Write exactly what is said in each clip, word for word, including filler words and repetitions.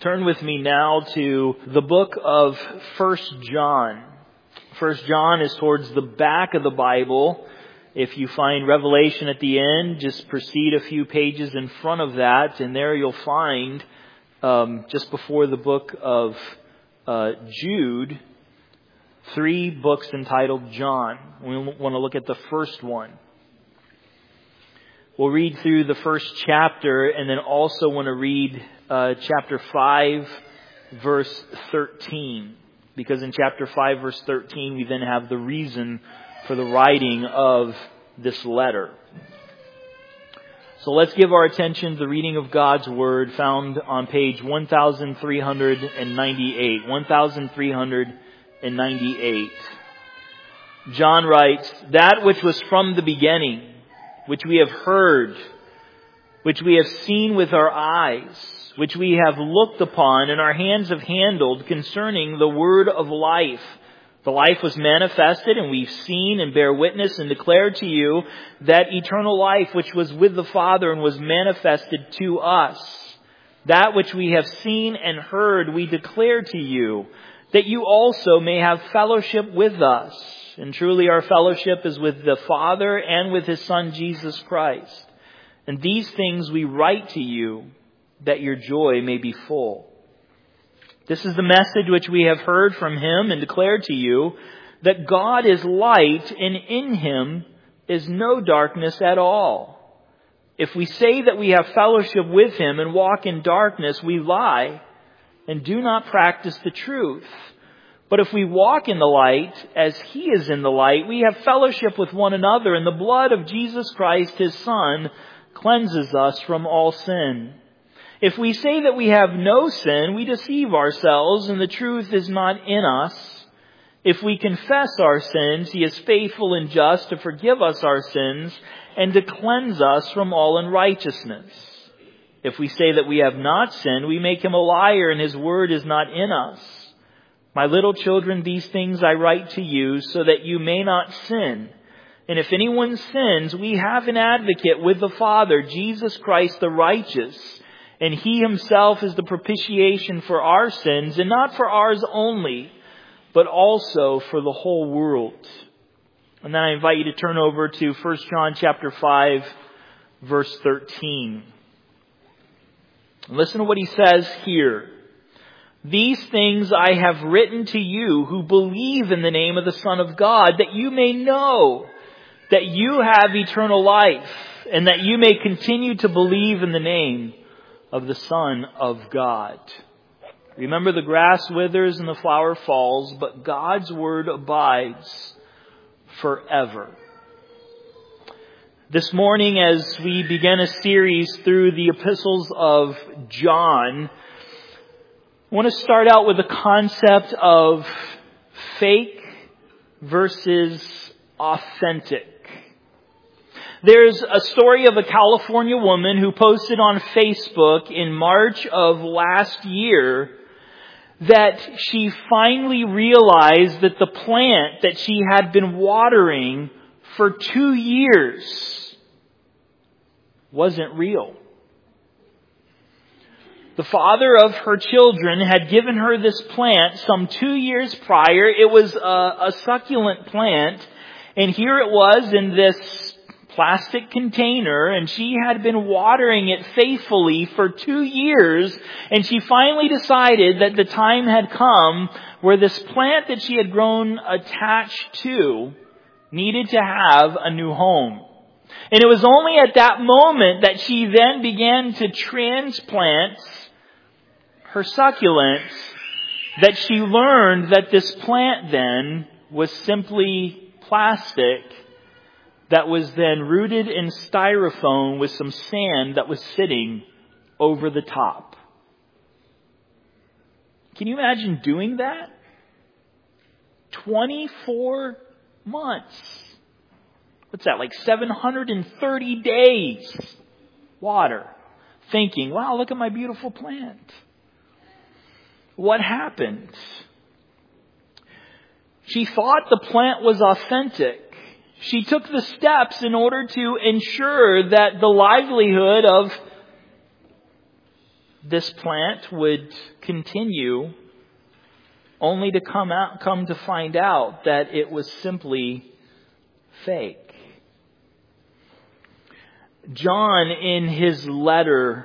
Turn with me now to the book of First John. First John is towards the back of the Bible. If you find Revelation at the end, just proceed a few pages in front of that, and there you'll find, um, just before the book of uh, Jude, three books entitled John. We want to look at the first one. We'll read through the first chapter, and then also want to read uh, chapter five, verse thirteen. Because in chapter five, verse thirteen, we then have the reason for the writing of this letter. So let's give our attention to the reading of God's Word found on page thirteen ninety-eight. thirteen ninety-eight. John writes, "That which was from the beginning, which we have heard, which we have seen with our eyes, which we have looked upon and our hands have handled concerning the word of life. The life was manifested, and we've seen and bear witness and declare to you that eternal life which was with the Father and was manifested to us. That which we have seen and heard we declare to you, that you also may have fellowship with us. And truly our fellowship is with the Father and with His Son Jesus Christ. And these things we write to you, that your joy may be full. This is the message which we have heard from Him and declared to you, that God is light, and in Him is no darkness at all. If we say that we have fellowship with Him and walk in darkness, we lie and do not practice the truth. But if we walk in the light, as He is in the light, we have fellowship with one another, and the blood of Jesus Christ, His Son, cleanses us from all sin. If we say that we have no sin, we deceive ourselves, and the truth is not in us. If we confess our sins, He is faithful and just to forgive us our sins and to cleanse us from all unrighteousness. If we say that we have not sinned, we make Him a liar, and His word is not in us. My little children, these things I write to you so that you may not sin. And if anyone sins, we have an advocate with the Father, Jesus Christ the righteous. And He Himself is the propitiation for our sins, and not for ours only, but also for the whole world." And then I invite you to turn over to First John chapter five, verse thirteen. Listen to what he says here. "These things I have written to you who believe in the name of the Son of God, that you may know that you have eternal life, and that you may continue to believe in the name of the Son of God. Remember, the grass withers and the flower falls, but God's word abides forever." This morning, as we begin a series through the epistles of John, I want to start out with the concept of fake versus authentic. There's a story of a California woman who posted on Facebook in March of last year that she finally realized that the plant that she had been watering for two years wasn't real. The father of her children had given her this plant some two years prior. It was a, a succulent plant, and here it was in this plastic container, and she had been watering it faithfully for two years, and she finally decided that the time had come where this plant that she had grown attached to needed to have a new home. And it was only at that moment that she then began to transplant her succulents that she learned that this plant then was simply plastic that was then rooted in styrofoam with some sand that was sitting over the top. Can you imagine doing that? twenty-four months. What's that, like seven hundred thirty days? Water. Thinking, wow, look at my beautiful plant. What happened? She thought the plant was authentic. She took the steps in order to ensure that the livelihood of this plant would continue, only to come out, come to find out that it was simply fake. John, in his letter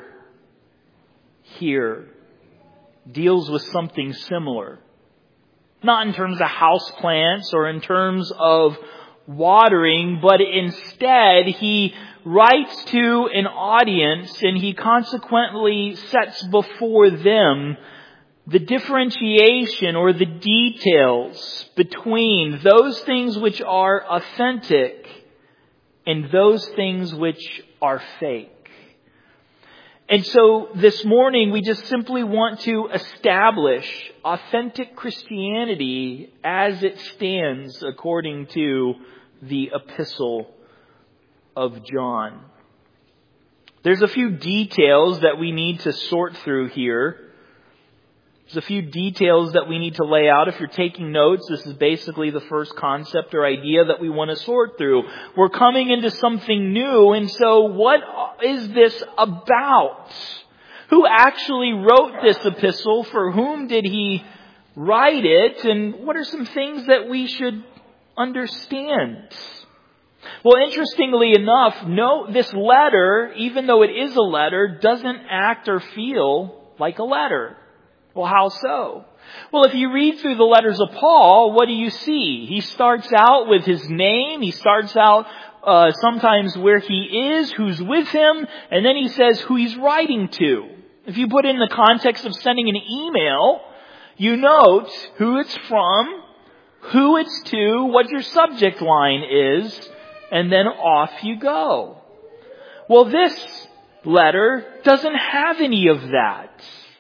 here, deals with something similar. Not in terms of houseplants or in terms of watering, but instead he writes to an audience and he consequently sets before them the differentiation or the details between those things which are authentic and those things which are fake. And so this morning we just simply want to establish authentic Christianity as it stands according to the Epistle of John. There's a few details that we need to sort through here. There's a few details that we need to lay out. If you're taking notes, this is basically the first concept or idea that we want to sort through. We're coming into something new, and so what is this about? Who actually wrote this epistle? For whom did he write it? And what are some things that we should understand? Well, interestingly enough, no, this letter, even though it is a letter, doesn't act or feel like a letter. Well, how so? Well, if you read through the letters of Paul, what do you see? He starts out with his name. He starts out uh, sometimes where he is, who's with him, and then he says who he's writing to. If you put in the context of sending an email, you note who it's from, who it's to, what your subject line is, and then off you go. Well, this letter doesn't have any of that.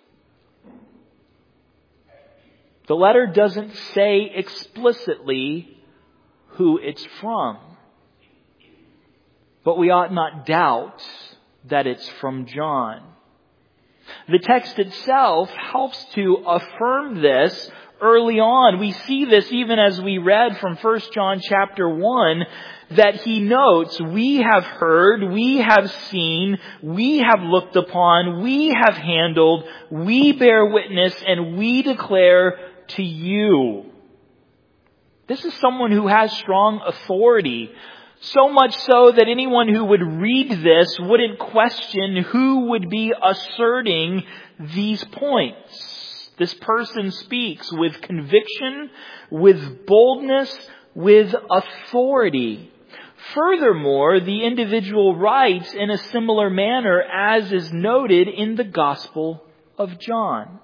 The letter doesn't say explicitly who it's from. But we ought not doubt that it's from John. The text itself helps to affirm this early on. We see this even as we read from First John chapter one, that he notes, we have heard, we have seen, we have looked upon, we have handled, we bear witness, and we declare to you. This is someone who has strong authority. So much so that anyone who would read this wouldn't question who would be asserting these points. This person speaks with conviction, with boldness, with authority. Furthermore, the individual writes in a similar manner as is noted in the Gospel of John.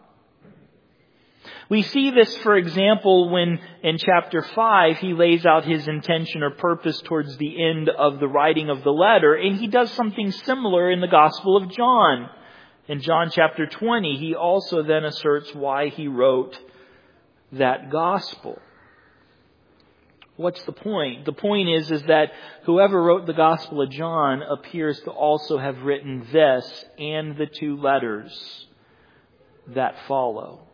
We see this, for example, when in chapter five he lays out his intention or purpose towards the end of the writing of the letter, and he does something similar in the Gospel of John. In John chapter twenty, he also then asserts why he wrote that Gospel. What's the point? The point is, is that whoever wrote the Gospel of John appears to also have written this and the two letters that follow.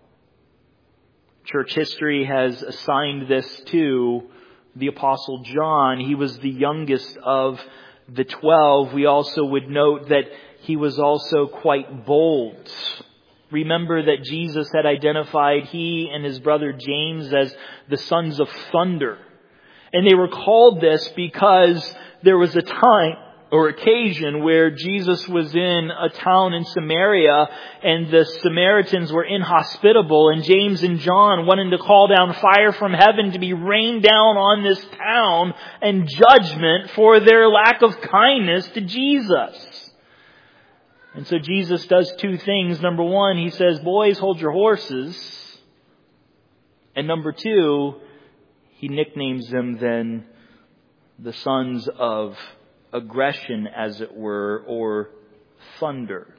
Church history has assigned this to the Apostle John. He was the youngest of the twelve. We also would note that he was also quite bold. Remember that Jesus had identified he and his brother James as the sons of thunder. And they were called this because there was a time or occasion where Jesus was in a town in Samaria and the Samaritans were inhospitable, and James and John wanted to call down fire from heaven to be rained down on this town and judgment for their lack of kindness to Jesus. And so Jesus does two things. Number one, he says, boys, hold your horses. And number two, he nicknames them then the sons of aggression, as it were, or thunder.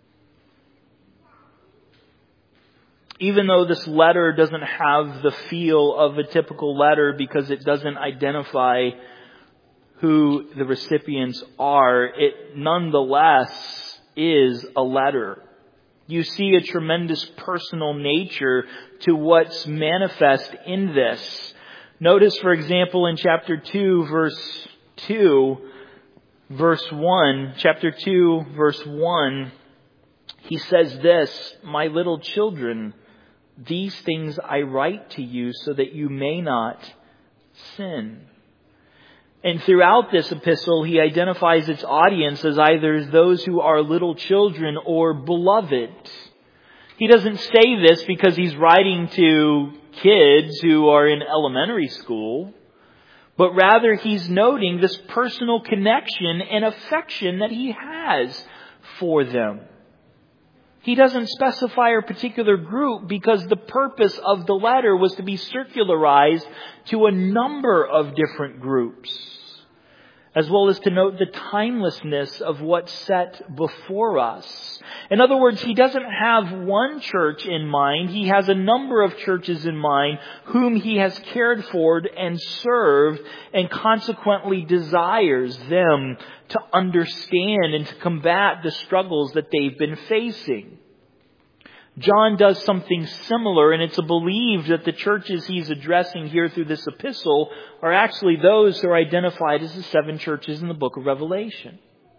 Even though this letter doesn't have the feel of a typical letter because it doesn't identify who the recipients are, it nonetheless is a letter. You see a tremendous personal nature to what's manifest in this. Notice, for example, in chapter two, verse two, verse one, chapter two, verse one, he says this, "My little children, these things I write to you so that you may not sin." And throughout this epistle, he identifies its audience as either those who are little children or beloved. He doesn't say this because he's writing to kids who are in elementary school, but rather he's noting this personal connection and affection that he has for them. He doesn't specify a particular group because the purpose of the letter was to be circularized to a number of different groups, as well as to note the timelessness of what's set before us. In other words, he doesn't have one church in mind. He has a number of churches in mind whom he has cared for and served, and consequently desires them to understand and to combat the struggles that they've been facing. John does something similar, and it's believed that the churches he's addressing here through this epistle are actually those who are identified as the seven churches in the book of Revelation.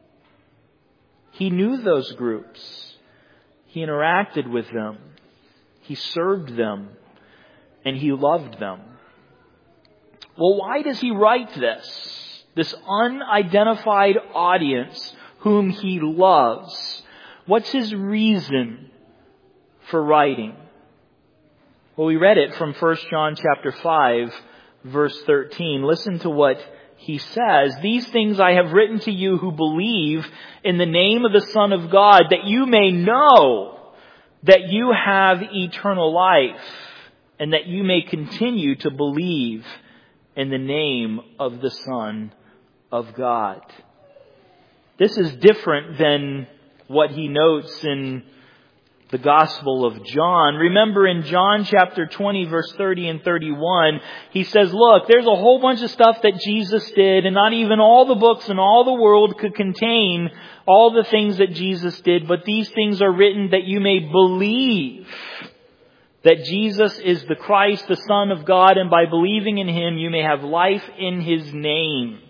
He knew those groups. He interacted with them. He served them. And he loved them. Well, why does he write this? This unidentified audience whom he loves. What's his reason for writing? Well, we read it from First John chapter five, verse thirteen. Listen to what he says. "These things I have written to you who believe in the name of the Son of God, that you may know that you have eternal life, and that you may continue to believe in the name of the Son of God." This is different than what he notes in the Gospel of John. Remember in John chapter twenty, verse thirty and thirty-one, he says, look, there's a whole bunch of stuff that Jesus did, and not even all the books in all the world could contain all the things that Jesus did, but these things are written that you may believe that Jesus is the Christ, the Son of God, and by believing in Him you may have life in His name.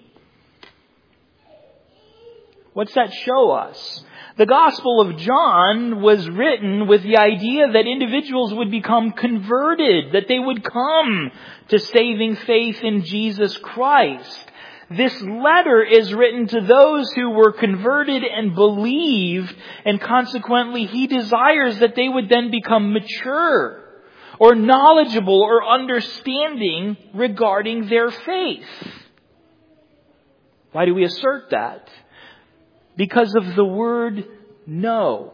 What's that show us? The Gospel of John was written with the idea that individuals would become converted, that they would come to saving faith in Jesus Christ. This letter is written to those who were converted and believed, and consequently he desires that they would then become mature or knowledgeable or understanding regarding their faith. Why do we assert that? Because of the word know.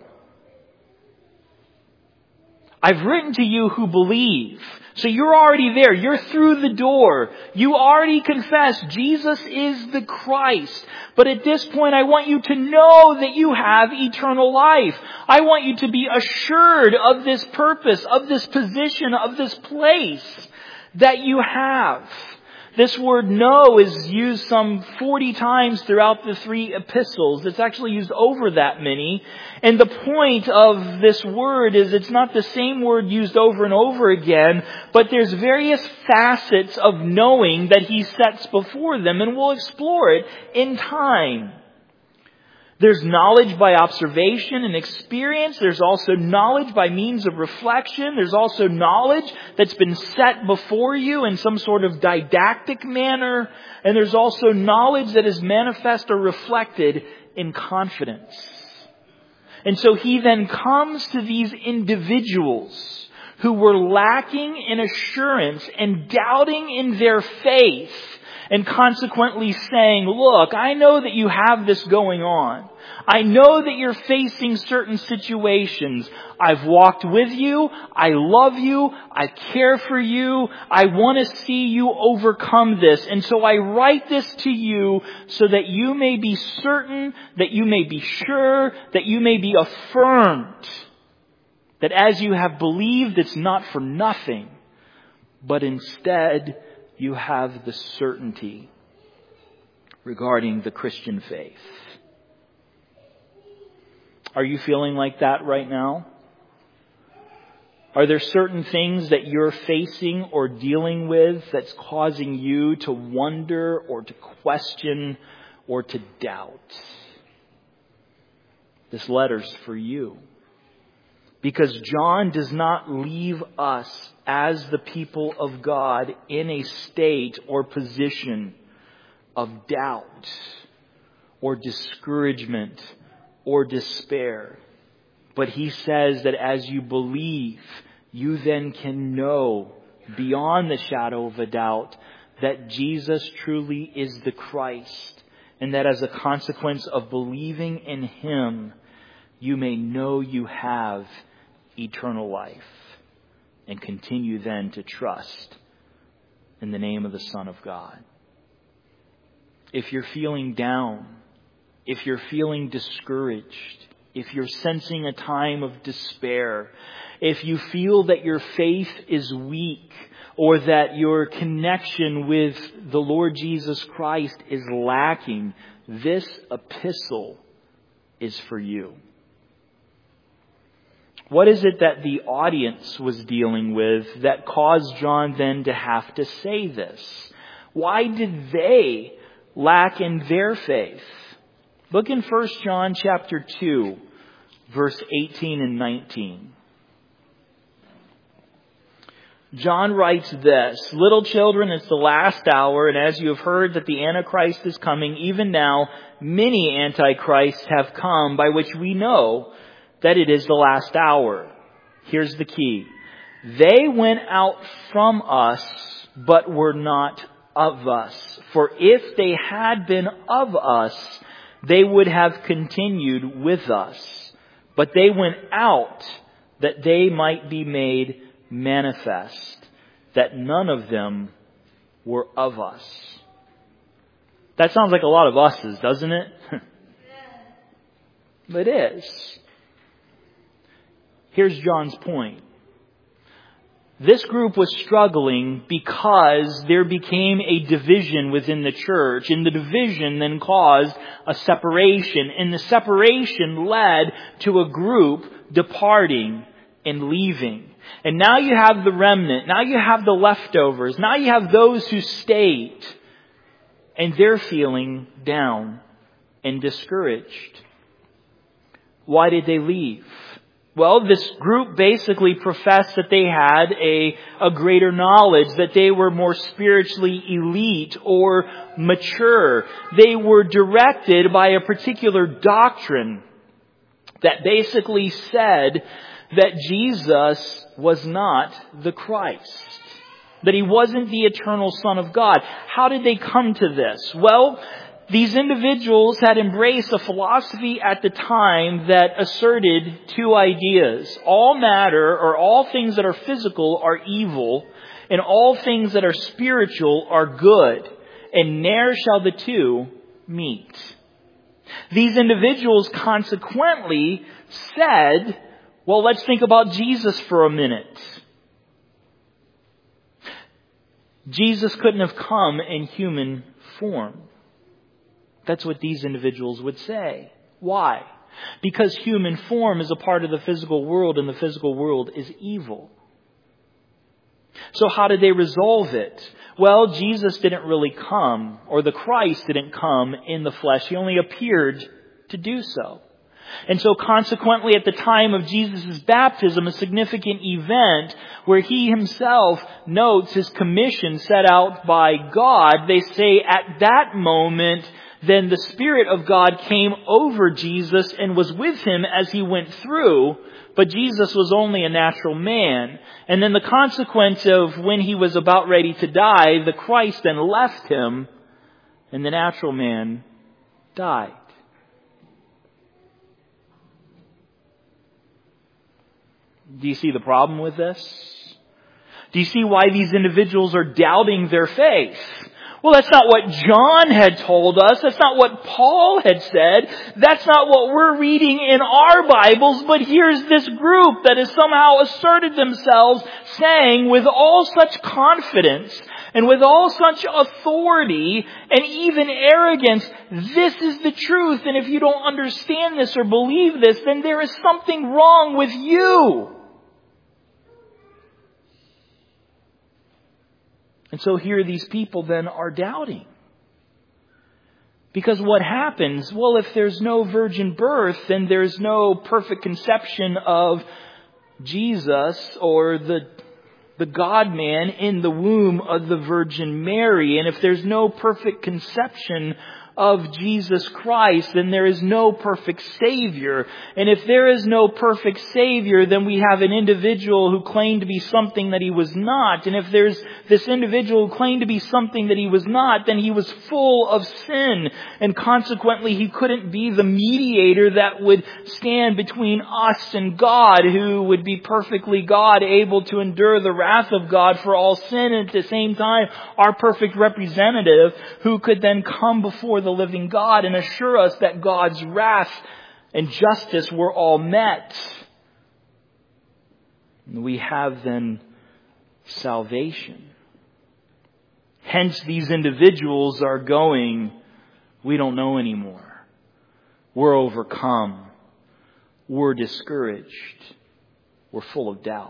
I've written to you who believe. So you're already there. You're through the door. You already confess Jesus is the Christ. But at this point, I want you to know that you have eternal life. I want you to be assured of this purpose, of this position, of this place that you have. This word know is used some forty times throughout the three epistles. It's actually used over that many. And the point of this word is it's not the same word used over and over again, but there's various facets of knowing that he sets before them, and we'll explore it in time. There's knowledge by observation and experience. There's also knowledge by means of reflection. There's also knowledge that's been set before you in some sort of didactic manner. And there's also knowledge that is manifest or reflected in confidence. And so he then comes to these individuals who were lacking in assurance and doubting in their faith, and consequently saying, look, I know that you have this going on. I know that you're facing certain situations. I've walked with you. I love you. I care for you. I want to see you overcome this. And so I write this to you so that you may be certain, that you may be sure, that you may be affirmed that as you have believed, it's not for nothing, but instead you have the certainty regarding the Christian faith. Are you feeling like that right now? Are there certain things that you're facing or dealing with that's causing you to wonder or to question or to doubt? This letter's for you. Because John does not leave us as the people of God in a state or position of doubt or discouragement or despair. But he says that as you believe, you then can know beyond the shadow of a doubt that Jesus truly is the Christ, and that as a consequence of believing in Him, you may know you have eternal life and continue then to trust in the name of the Son of God. If you're feeling down, if you're feeling discouraged, if you're sensing a time of despair, if you feel that your faith is weak or that your connection with the Lord Jesus Christ is lacking, this epistle is for you. What is it that the audience was dealing with that caused John then to have to say this? Why did they lack in their faith? Look in First John chapter two, verse eighteen and nineteen. John writes this, "Little children, it's the last hour, and as you have heard that the Antichrist is coming, even now many Antichrists have come, by which we know that it is the last hour." Here's the key. "They went out from us, but were not of us. For if they had been of us, they would have continued with us. But they went out that they might be made manifest, that none of them were of us." That sounds like a lot of us's, doesn't it? It is. Here's John's point. This group was struggling because there became a division within the church, and the division then caused a separation, and the separation led to a group departing and leaving. And now you have the remnant, now you have the leftovers, now you have those who stayed, and they're feeling down and discouraged. Why did they leave? Well, this group basically professed that they had a, a greater knowledge, that they were more spiritually elite or mature. They were directed by a particular doctrine that basically said that Jesus was not the Christ, that He wasn't the eternal Son of God. How did they come to this? Well, these individuals had embraced a philosophy at the time that asserted two ideas. All matter, or all things that are physical, are evil, and all things that are spiritual are good, and ne'er shall the two meet. These individuals consequently said, well, let's think about Jesus for a minute. Jesus couldn't have come in human form. That's what these individuals would say. Why? Because human form is a part of the physical world, and the physical world is evil. So how did they resolve it? Well, Jesus didn't really come, or the Christ didn't come in the flesh. He only appeared to do so. And so consequently, at the time of Jesus' baptism, a significant event where He Himself notes His commission set out by God, they say at that moment, then the Spirit of God came over Jesus and was with Him as He went through, but Jesus was only a natural man. And then the consequence of when He was about ready to die, the Christ then left Him, and the natural man died. Do you see the problem with this? Do you see why these individuals are doubting their faith? Well, that's not what John had told us. That's not what Paul had said. That's not what we're reading in our Bibles. But here's this group that has somehow asserted themselves, saying with all such confidence and with all such authority and even arrogance, this is the truth. And if you don't understand this or believe this, then there is something wrong with you. And so here these people then are doubting. Because what happens? Well, if there's no virgin birth, then there's no perfect conception of Jesus or the the God-man in the womb of the Virgin Mary. And if there's no perfect conception of Jesus Christ, then there is no perfect Savior. And if there is no perfect Savior, then we have an individual who claimed to be something that he was not. And if there's this individual who claimed to be something that he was not, then he was full of sin. And consequently, he couldn't be the mediator that would stand between us and God, who would be perfectly God, able to endure the wrath of God for all sin, and at the same time, our perfect representative, who could then come before the living God and assure us that God's wrath and justice were all met. We have then salvation. Hence, these individuals are going, we don't know anymore. We're overcome. We're discouraged. We're full of doubt.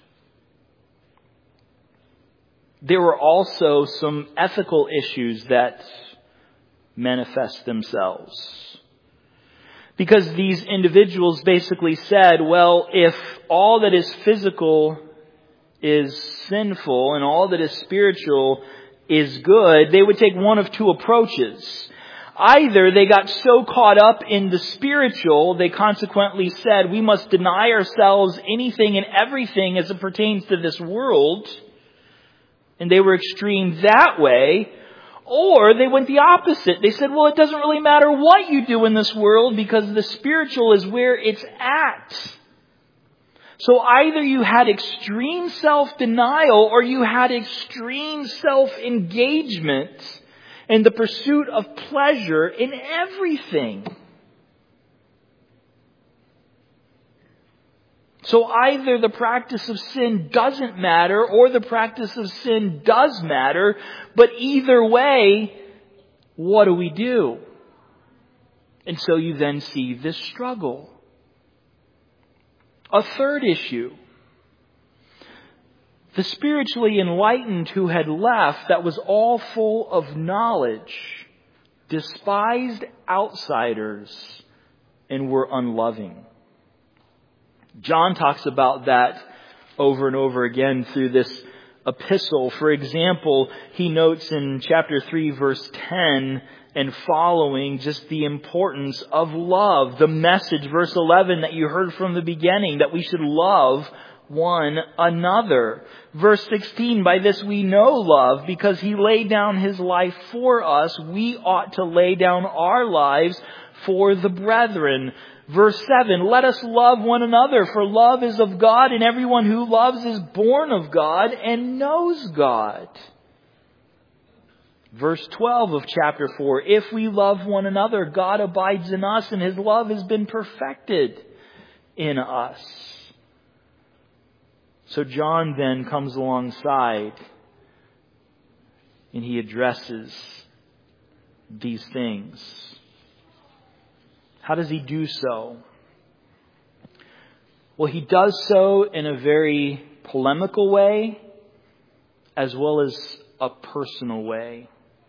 There were also some ethical issues that manifest themselves. Because these individuals basically said, well, if all that is physical is sinful and all that is spiritual is good, they would take one of two approaches. Either they got so caught up in the spiritual, they consequently said, we must deny ourselves anything and everything as it pertains to this world. And they were extreme that way. Or they went the opposite. They said, well, it doesn't really matter what you do in this world because the spiritual is where it's at. So either you had extreme self-denial or you had extreme self-engagement in the pursuit of pleasure in everything. So either the practice of sin doesn't matter or the practice of sin does matter. But either way, what do we do? And so you then see this struggle. A third issue. The spiritually enlightened who had left that was all full of knowledge despised outsiders and were unloving. John talks about that over and over again through this epistle. For example, he notes in chapter three, verse ten and following just the importance of love. The message, verse eleven, that you heard from the beginning, that we should love one another. Verse sixteen, by this we know love, because he laid down his life for us. We ought to lay down our lives for the brethren. Verse seven, let us love one another, for love is of God, and everyone who loves is born of God and knows God. Verse twelve of chapter four, if we love one another, God abides in us, and his love has been perfected in us. So John then comes alongside and he addresses these things. How does he do so? Well, he does so in a very polemical way as well as a personal way.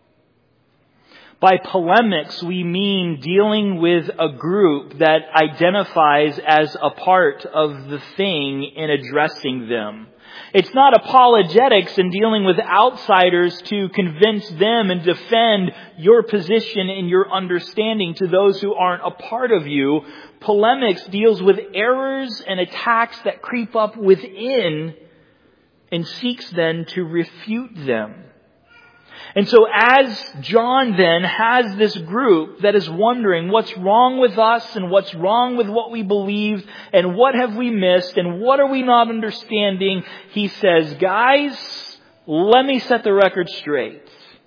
By polemics, we mean dealing with a group that identifies as a part of the thing in addressing them. It's not apologetics in dealing with outsiders to convince them and defend your position and your understanding to those who aren't a part of you. Polemics deals with errors and attacks that creep up within and seeks then to refute them. And so as John then has this group that is wondering what's wrong with us and what's wrong with what we believe and what have we missed and what are we not understanding, he says, guys, let me set the record straight.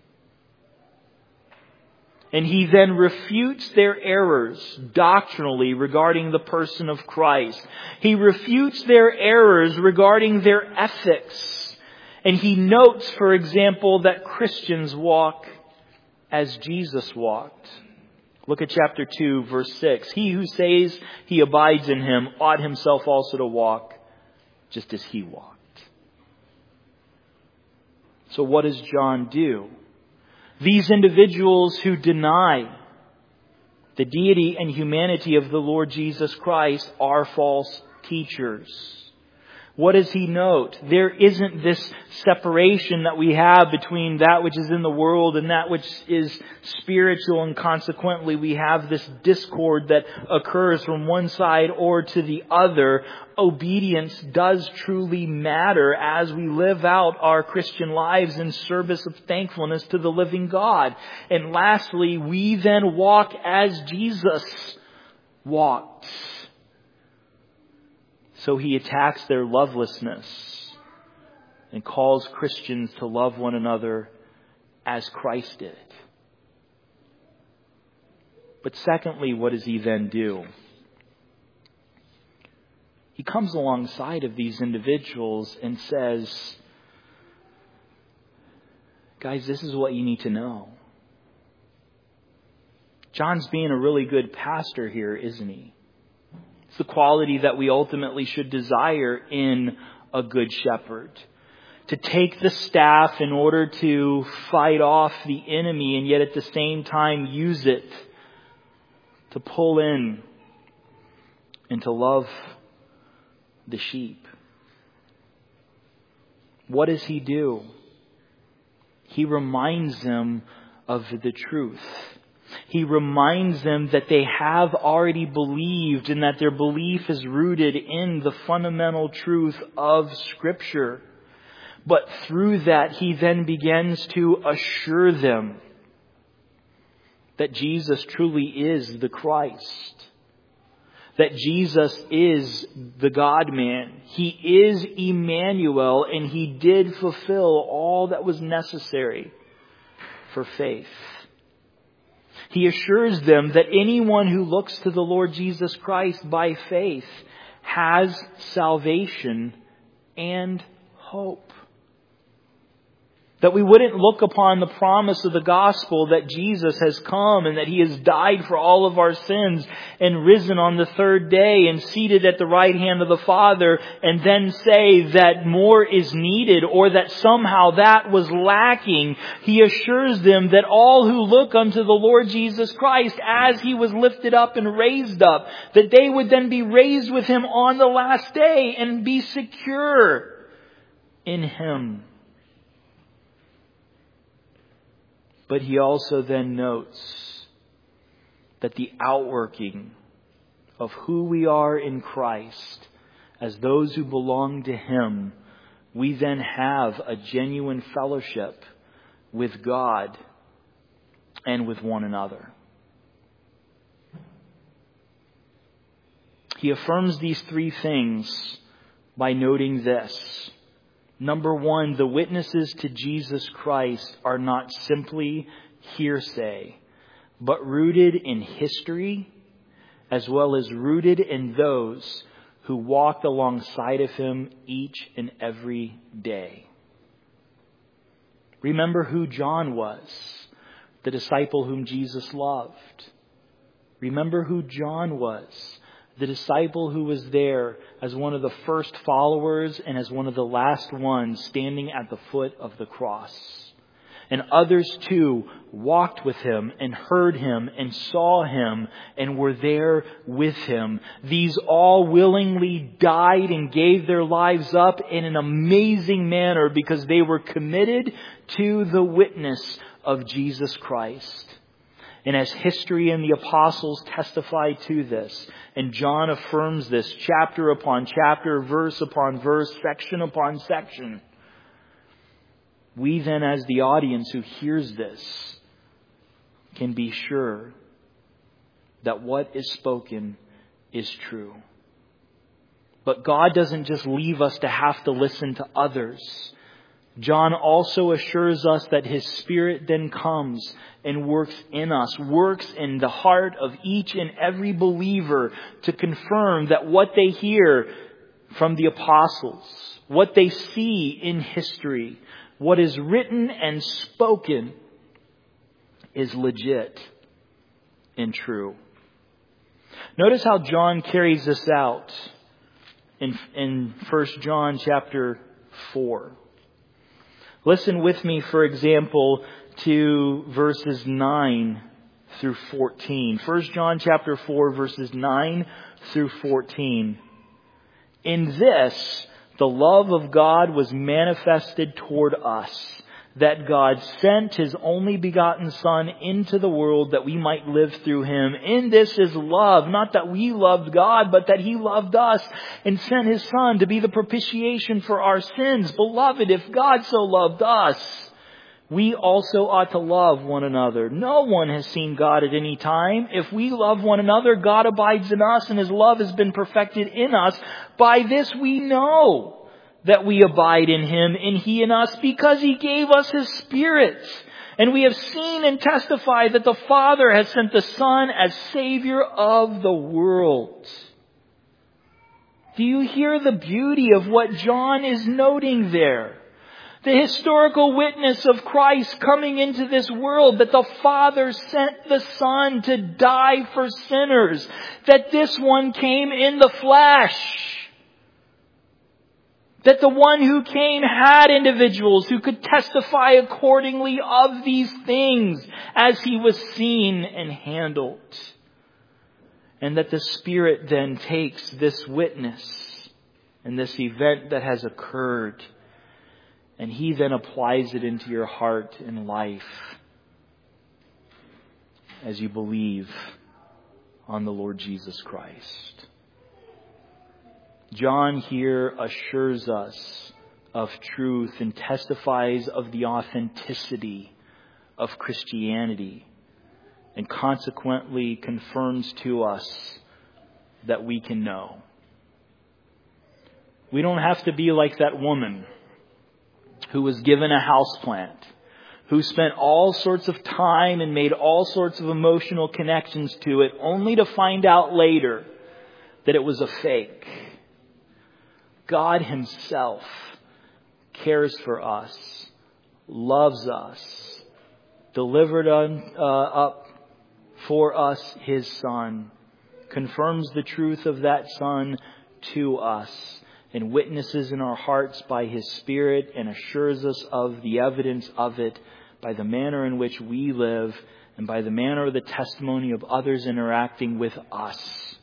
And he then refutes their errors doctrinally regarding the person of Christ. He refutes their errors regarding their ethics. And he notes, for example, that Christians walk as Jesus walked. Look at chapter two, verse six. He who says he abides in him ought himself also to walk just as he walked. So what does John do? These individuals who deny the deity and humanity of the Lord Jesus Christ are false teachers. What does he note? There isn't this separation that we have between that which is in the world and that which is spiritual, and consequently we have this discord that occurs from one side or to the other. Obedience does truly matter as we live out our Christian lives in service of thankfulness to the living God. And lastly, we then walk as Jesus walked. So he attacks their lovelessness and calls Christians to love one another as Christ did. But secondly, what does he then do? He comes alongside of these individuals and says, guys, this is what you need to know. John's being a really good pastor here, isn't he? It's the quality that we ultimately should desire in a good shepherd. To take the staff in order to fight off the enemy and yet at the same time use it to pull in and to love the sheep. What does he do? He reminds them of the truth. He reminds them that they have already believed and that their belief is rooted in the fundamental truth of Scripture. But through that, he then begins to assure them that Jesus truly is the Christ. That Jesus is the God-man. He is Emmanuel, and he did fulfill all that was necessary for faith. He assures them that anyone who looks to the Lord Jesus Christ by faith has salvation and hope. That we wouldn't look upon the promise of the gospel that Jesus has come and that he has died for all of our sins and risen on the third day and seated at the right hand of the Father, and then say that more is needed or that somehow that was lacking. He assures them that all who look unto the Lord Jesus Christ as he was lifted up and raised up, that they would then be raised with him on the last day and be secure in him. But he also then notes that the outworking of who we are in Christ as those who belong to him, we then have a genuine fellowship with God and with one another. He affirms these three things by noting this. Number one, the witnesses to Jesus Christ are not simply hearsay, but rooted in history, as well as rooted in those who walked alongside of him each and every day. Remember who John was, the disciple whom Jesus loved. Remember who John was, the disciple who was there as one of the first followers and as one of the last ones standing at the foot of the cross. And others too walked with him and heard him and saw him and were there with him. These all willingly died and gave their lives up in an amazing manner because they were committed to the witness of Jesus Christ. And as history and the apostles testify to this, and John affirms this chapter upon chapter, verse upon verse, section upon section, we then as the audience who hears this can be sure that what is spoken is true. But God doesn't just leave us to have to listen to others. John also assures us that his Spirit then comes and works in us, works in the heart of each and every believer to confirm that what they hear from the apostles, what they see in history, what is written and spoken is legit and true. Notice how John carries this out in, in First John chapter four. Listen with me, for example, to verses nine through fourteen. First John chapter four, verses nine through fourteen. In this, The love of God was manifested toward us, that God sent His only begotten Son into the world that we might live through Him. In this is love, not that we loved God, but that He loved us and sent His Son to be the propitiation for our sins. Beloved, if God so loved us, we also ought to love one another. No one has seen God at any time. If we love one another, God abides in us and His love has been perfected in us. By this we know that we abide in Him and He in us, because He gave us His Spirit. And we have seen and testified that the Father has sent the Son as Savior of the world. Do you hear the beauty of what John is noting there? The historical witness of Christ coming into this world, that the Father sent the Son to die for sinners, that this one came in the flesh. That the one who came had individuals who could testify accordingly of these things as He was seen and handled. And that the Spirit then takes this witness and this event that has occurred, and He then applies it into your heart and life as you believe on the Lord Jesus Christ. John here assures us of truth and testifies of the authenticity of Christianity, and consequently confirms to us that we can know. We don't have to be like that woman who was given a houseplant, who spent all sorts of time and made all sorts of emotional connections to it, only to find out later that it was a fake. God Himself cares for us, loves us, delivered on, uh, up for us His Son, confirms the truth of that Son to us, and witnesses in our hearts by His Spirit, and assures us of the evidence of it by the manner in which we live and by the manner of the testimony of others interacting with us,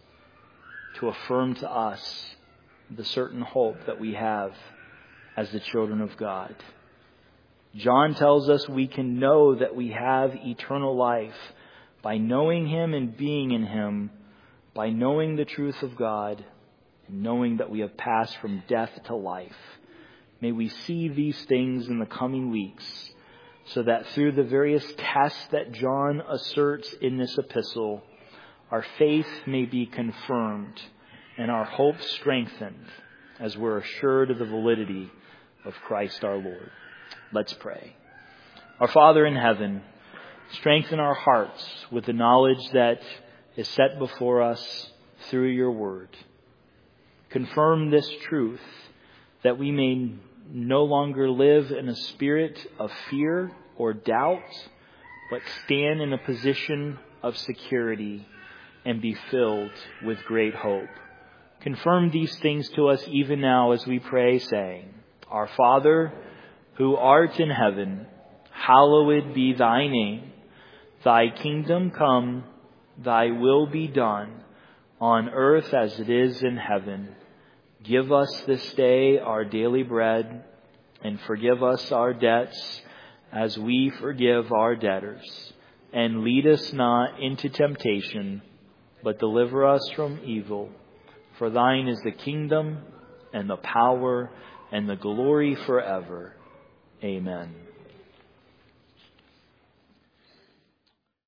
to affirm to us the certain hope that we have as the children of God. John tells us we can know that we have eternal life by knowing Him and being in Him, by knowing the truth of God and knowing that we have passed from death to life. May we see these things in the coming weeks, so that through the various tests that John asserts in this epistle, our faith may be confirmed and our hope strengthened as we're assured of the validity of Christ our Lord. Let's pray. Our Father in heaven, strengthen our hearts with the knowledge that is set before us through your word. Confirm this truth, that we may no longer live in a spirit of fear or doubt, but stand in a position of security and be filled with great hope. Confirm these things to us even now as we pray, saying, Our Father, who art in heaven, hallowed be thy name. Thy kingdom come, thy will be done, on earth as it is in heaven. Give us this day our daily bread, and forgive us our debts as we forgive our debtors. And lead us not into temptation, but deliver us from evil. For thine is the kingdom and the power and the glory forever. Amen.